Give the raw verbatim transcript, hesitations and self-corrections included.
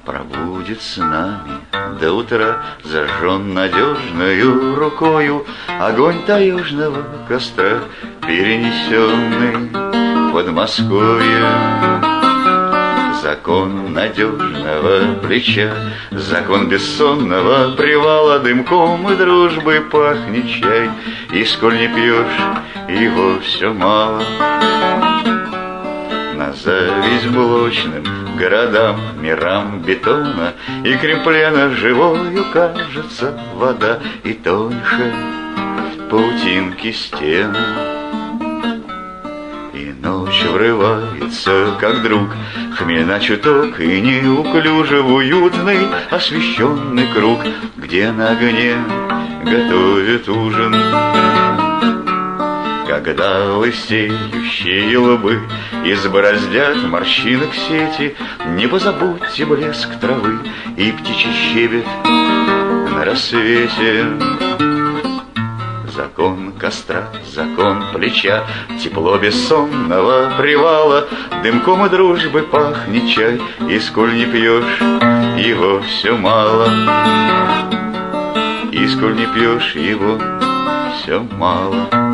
пробудет с нами до утра, зажжен надежною рукою огонь таежного костра, перенесенный в Подмосковье. Закон надежного плеча, закон бессонного привала, дымком и дружбой пахнет чай, и сколь не пьешь, его все мало. На зависть блочным городам, мирам бетона и кремплена живою кажется вода, и тоньше паутинки стен. И ночь врывается, как друг, хмельна чуток, и неуклюже в уютный освещенный круг, где на огне готовят ужин. Когда лысеющие лбы избороздят морщинок сети, не позабудьте блеск травы и птичий щебет на рассвете. Закон костра, закон плеча, тепло бессонного привала, дымком и дружбы пахнет чай, и сколь не пьешь, его все мало. И сколь не пьешь, его все мало.